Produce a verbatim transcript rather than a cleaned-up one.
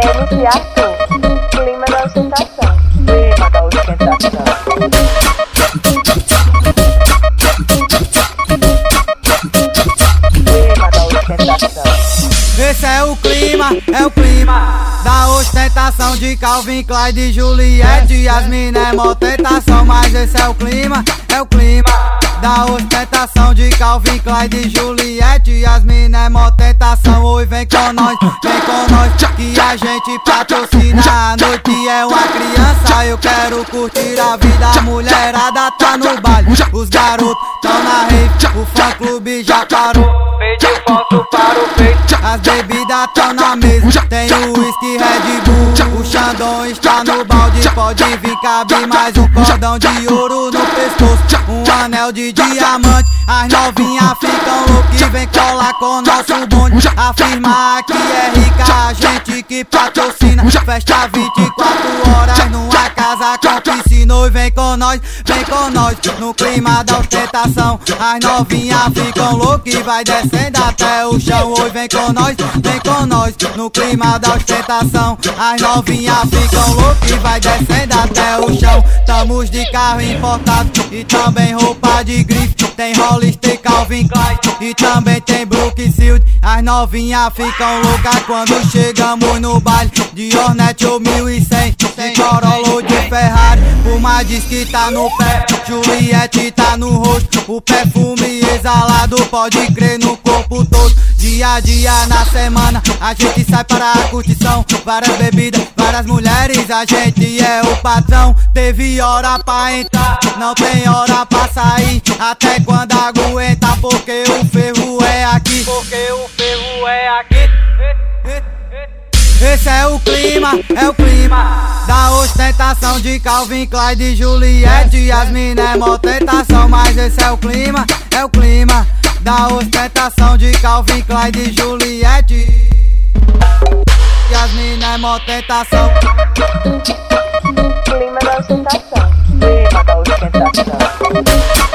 M C Arthur, clima da ostentação, clima da ostentação. Clima da ostentação. Esse é o clima, é o clima da ostentação de Calvin Klein, de Juliette. Yasmin é mó tentação, mas esse é o clima, é o clima da ostentação de Calvin Klein, de Juliette. Yasmin é mó tentação. Oi, vem com nós, vem com nós, que a gente patrocina. A noite é uma criança, eu quero curtir a vida. A mulherada tá no baile, os garotos tão na rave, o fã clube já parou. Pediu foto para o peito. As bebidas tão na mesa, tem o whisky Red Bull. O Xandão está no balde, pode vir, cabe mais um cordão de ouro no pescoço, um anel de diamante. As novinhas ficam loucas e vem colar com nosso bonde. Afirmar que é rica, a gente que patrocina. Festa vinte e quatro horas numa casa com piscina. E vem com nós, vem com nós, no clima da ostentação. As novinhas ficam loucas e vai descendo até o chão. Oi, vem com nós, vem com nós, no clima da ostentação. As novinhas ficam loucas e vai descendo até o chão. Tamos de carro importado e também roupa de grife. Tem Hollister, Calvin Klein e também tem Brookfield. As novinhas ficam loucas quando chegamos no baile de Hornet ou mil e cem, de Corolla ou de Ferrari. Uma diz que tá no pé, Juliette tá no rosto. O perfume exalado pode crer no corpo todo. Dia a dia na semana a gente sai para a curtição. Várias bebidas, várias mulheres, a gente é o patrão. Teve hora pra entrar, não tem hora pra sair. Até quando aguenta, porque o ferro é aqui. Porque o ferro é aqui. Esse é o clima, é o clima da ostentação de Calvin Klein, de Juliette. Yasmin é mó tentação, mas esse é o clima, é o clima da ostentação de Calvin Klein, de Juliette. Yasmin é mó tentação. Clima da ostentação, clima da ostentação.